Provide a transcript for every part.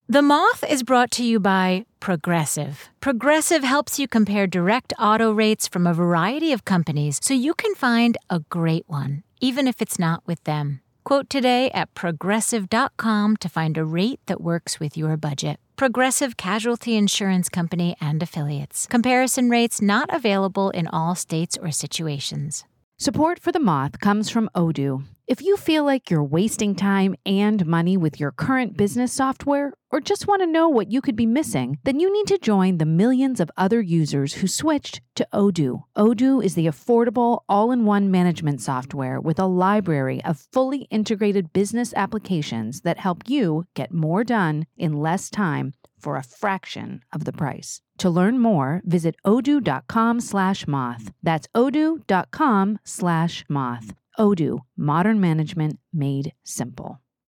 The Moth is brought to you by Progressive. Progressive helps you compare direct auto rates from a variety of companies so you can find a great one, even if it's not with them. Quote today at Progressive.com to find a rate that works with your budget. Progressive Casualty Insurance Company and Affiliates. Comparison rates not available in all states or situations. Support for The Moth comes from Odoo. If you feel like you're wasting time and money with your current business software, or just want to know what you could be missing, then you need to join the millions of other users who switched to Odoo. Odoo is the affordable, all-in-one management software with a library of fully integrated business applications that help you get more done in less time for a fraction of the price. To learn more, visit odoo.com/moth. That's odoo.com/moth. Odoo, modern management made simple.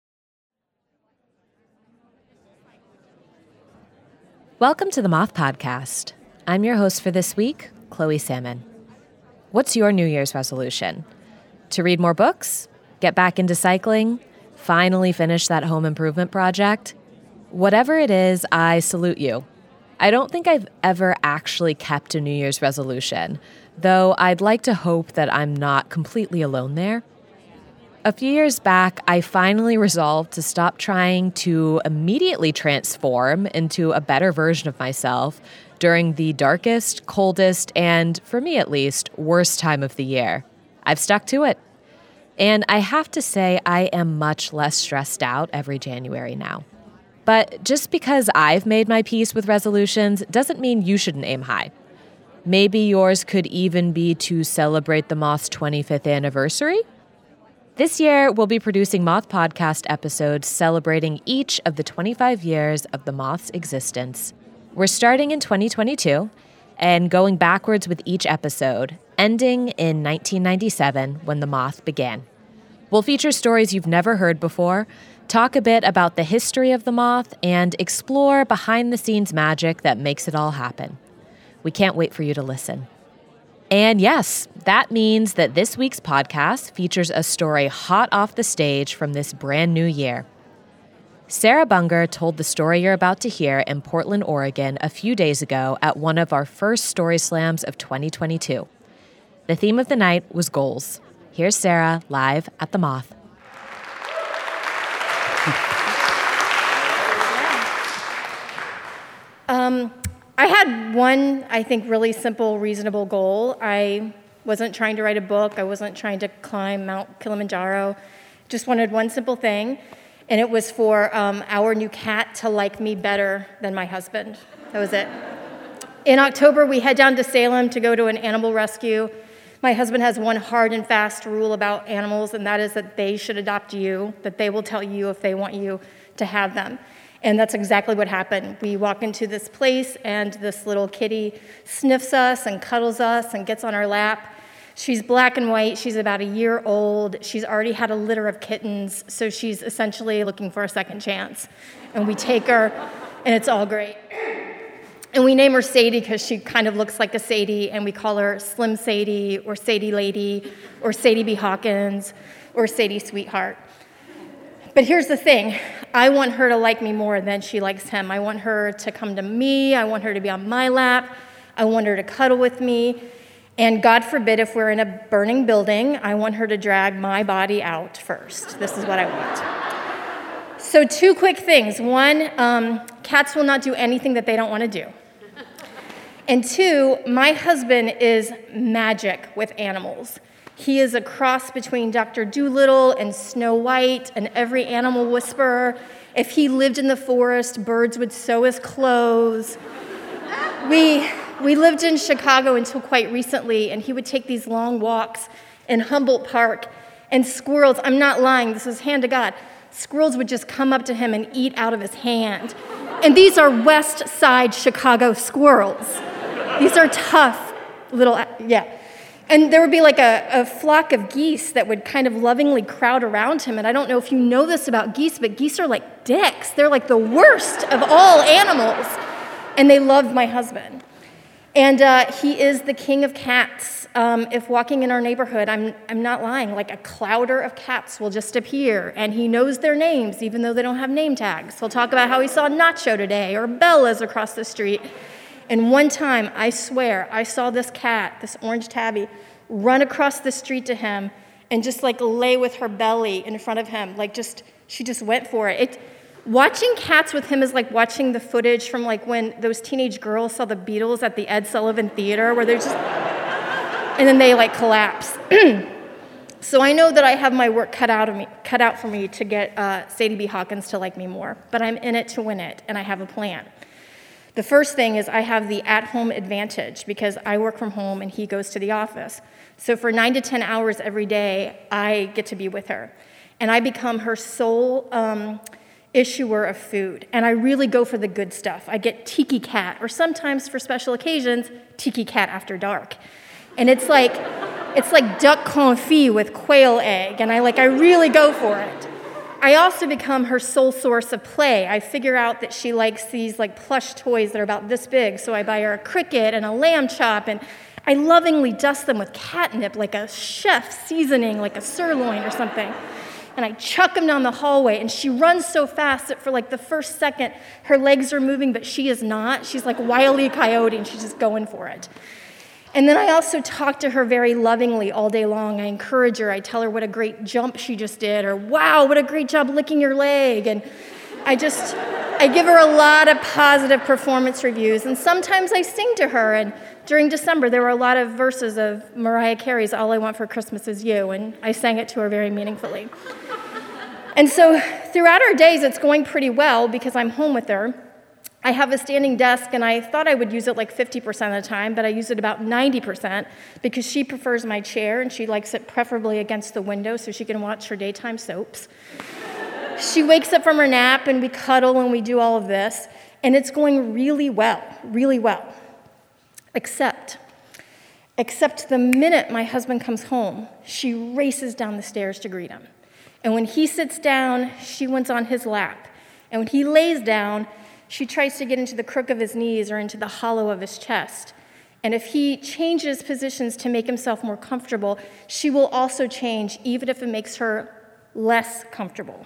Welcome to the Moth Podcast. I'm your host for this week, Chloe Salmon. What's your New Year's resolution? To read more books? Get back into cycling? Finally finish that home improvement project? Whatever it is, I salute you. I don't think I've ever actually kept a New Year's resolution, though I'd like to hope that I'm not completely alone there. A few years back, I finally resolved to stop trying to immediately transform into a better version of myself during the darkest, coldest, and, for me at least, worst time of the year. I've stuck to it. And I have to say, I am much less stressed out every January now. But just because I've made my peace with resolutions doesn't mean you shouldn't aim high. Maybe yours could even be to celebrate the Moth's 25th anniversary? This year, we'll be producing Moth Podcast episodes celebrating each of the 25 years of the Moth's existence. We're starting in 2022 and going backwards with each episode, ending in 1997 when the Moth began. We'll feature stories you've never heard before, talk a bit about the history of the Moth, and explore behind-the-scenes magic that makes it all happen. We can't wait for you to listen. And yes, that means that this week's podcast features a story hot off the stage from this brand new year. Sarah Bunger told the story you're about to hear in Portland, Oregon a few days ago at one of our first Story Slams of 2022. The theme of the night was goals. Here's Sarah live at the Moth. I had one, I think, really simple, reasonable goal. I wasn't trying to write a book. I wasn't trying to climb Mount Kilimanjaro. Just wanted one simple thing, and it was for our new cat to like me better than my husband. That was it. In October, we head down to Salem to go to an animal rescue. My husband has one hard and fast rule about animals, and that is that they should adopt you, that they will tell you if they want you to have them. And that's exactly what happened. We walk into this place, and this little kitty sniffs us and cuddles us and gets on our lap. She's black and white. She's about a year old. She's already had a litter of kittens, so she's essentially looking for a second chance. And we take her, and it's all great. And we name her Sadie because she kind of looks like a Sadie, and we call her Slim Sadie, or Sadie Lady, or Sadie B. Hawkins, or Sadie Sweetheart. But here's the thing. I want her to like me more than she likes him. I want her to come to me. I want her to be on my lap. I want her to cuddle with me. And God forbid, if we're in a burning building, I want her to drag my body out first. This is what I want. So 2 quick things. 1, cats will not do anything that they don't want to do. And 2, my husband is magic with animals. He is a cross between Dr. Dolittle and Snow White and every animal whisperer. If he lived in the forest, birds would sew his clothes. We lived in Chicago until quite recently, and he would take these long walks in Humboldt Park, and squirrels, I'm not lying, this is hand to God, squirrels would just come up to him and eat out of his hand. And these are West Side Chicago squirrels. These are tough little, yeah. And there would be like a flock of geese that would kind of lovingly crowd around him. And I don't know if you know this about geese, but geese are like dicks. They're like the worst of all animals. And they loved my husband. And he is the king of cats. If walking in our neighborhood, I'm not lying, like a clouder of cats will just appear, and he knows their names, even though they don't have name tags. He'll talk about how he saw Nacho today, or Bella's across the street. And one time, I swear, I saw this cat, this orange tabby, run across the street to him and just like lay with her belly in front of him. She just went for it. Watching cats with him is like watching the footage from like when those teenage girls saw the Beatles at the Ed Sullivan Theater, where they're just, and then they like collapse. So I know that I have my work cut out for me to get Sadie B. Hawkins to like me more, but I'm in it to win it, and I have a plan. The first thing is I have the at-home advantage because I work from home and he goes to the office. So for 9 to 10 hours every day, I get to be with her. And I become her sole issuer of food. And I really go for the good stuff. I get Tiki Cat, or sometimes for special occasions, Tiki Cat after dark. And it's like duck confit with quail egg, and I really go for it. I also become her sole source of play. I figure out that she likes these like plush toys that are about this big, so I buy her a cricket and a lamb chop, and I lovingly dust them with catnip, like a chef seasoning, like a sirloin or something. And I chuck them down the hallway, and she runs so fast that for like the first second, her legs are moving, but she is not. She's like Wile E. Coyote, and she's just going for it. And then I also talk to her very lovingly all day long. I encourage her. I tell her what a great jump she just did, or wow, what a great job licking your leg. And I give her a lot of positive performance reviews. And sometimes I sing to her. And during December, there were a lot of verses of Mariah Carey's All I Want for Christmas Is You. And I sang it to her very meaningfully. And so throughout our days, it's going pretty well because I'm home with her. I have a standing desk, and I thought I would use it like 50% of the time, but I use it about 90% because she prefers my chair, and she likes it preferably against the window so she can watch her daytime soaps. She wakes up from her nap, and we cuddle, and we do all of this, and it's going really well, really well. Except the minute my husband comes home, she races down the stairs to greet him. And when he sits down, she wants on his lap. And when he lays down, she tries to get into the crook of his knees or into the hollow of his chest. And if he changes positions to make himself more comfortable, she will also change, even if it makes her less comfortable.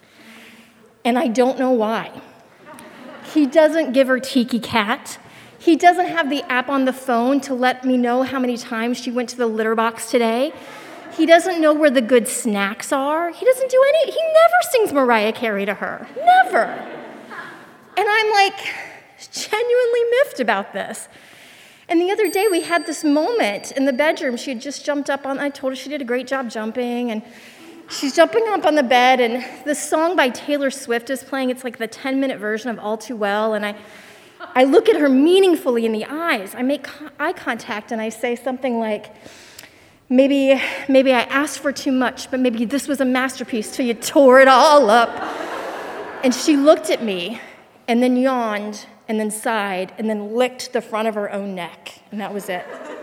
And I don't know why. He doesn't give her Tiki Cat. He doesn't have the app on the phone to let me know how many times she went to the litter box today. He doesn't know where the good snacks are. He doesn't do any, he never sings Mariah Carey to her. Never. And I'm like genuinely miffed about this. And the other day we had this moment in the bedroom. She had just jumped up on, I told her she did a great job jumping, and she's jumping up on the bed, and this song by Taylor Swift is playing. It's like the 10-minute version of All Too Well, and I look at her meaningfully in the eyes. I make eye contact, and I say something like, maybe I asked for too much, but maybe this was a masterpiece till you tore it all up. And she looked at me, and then yawned, and then sighed, and then licked the front of her own neck, and that was it.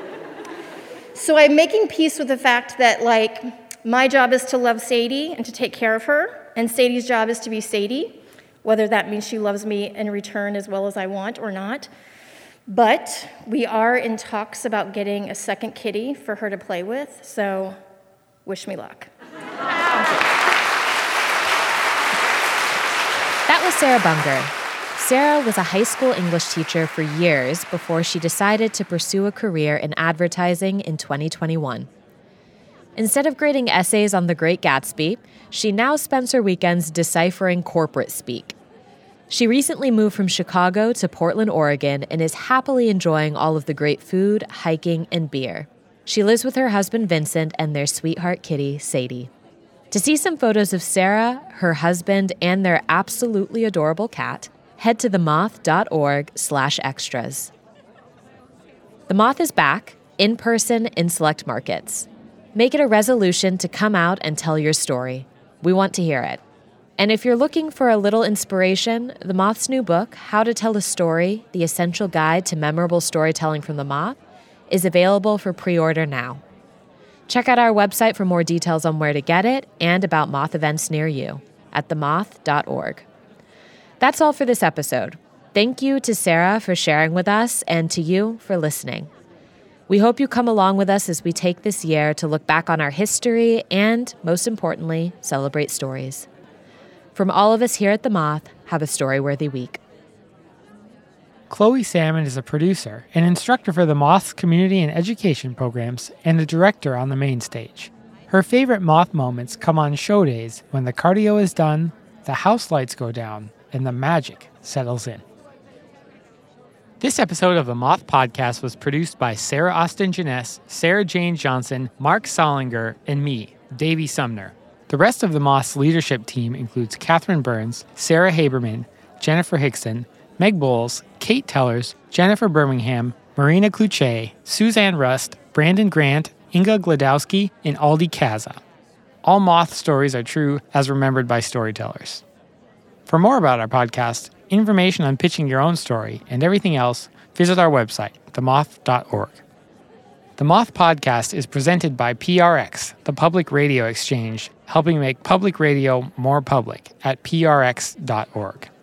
So I'm making peace with the fact that, my job is to love Sadie and to take care of her, and Sadie's job is to be Sadie, whether that means she loves me in return as well as I want or not. But we are in talks about getting a second kitty for her to play with, so wish me luck. That was Sarah Bunger. Sarah was a high school English teacher for years before she decided to pursue a career in advertising in 2021. Instead of grading essays on The Great Gatsby, she now spends her weekends deciphering corporate speak. She recently moved from Chicago to Portland, Oregon, and is happily enjoying all of the great food, hiking, and beer. She lives with her husband, Vincent, and their sweetheart kitty, Sadie. To see some photos of Sarah, her husband, and their absolutely adorable cat, head to themoth.org/extras. The Moth is back, in person in select markets. Make it a resolution to come out and tell your story. We want to hear it. And if you're looking for a little inspiration, The Moth's new book, How to Tell a Story, The Essential Guide to Memorable Storytelling from the Moth, is available for pre-order now. Check out our website for more details on where to get it and about Moth events near you at themoth.org. That's all for this episode. Thank you to Sarah for sharing with us and to you for listening. We hope you come along with us as we take this year to look back on our history and, most importantly, celebrate stories. From all of us here at The Moth, have a story-worthy week. Chloe Salmon is a producer, an instructor for the Moth's community and education programs, and a director on the main stage. Her favorite Moth moments come on show days when the cardio is done, the house lights go down, and the magic settles in. This episode of the Moth Podcast was produced by Sarah Austin Jeunesse, Sarah Jane Johnson, Mark Solinger, and me, Davey Sumner. The rest of the Moth's leadership team includes Catherine Burns, Sarah Haberman, Jennifer Hickson, Meg Bowles, Kate Tellers, Jennifer Birmingham, Marina Kluche, Suzanne Rust, Brandon Grant, Inga Gladowski, and Aldi Kaza. All Moth stories are true as remembered by storytellers. For more about our podcast, information on pitching your own story, and everything else, visit our website, themoth.org. The Moth Podcast is presented by PRX, the Public Radio Exchange, helping make public radio more public at prx.org.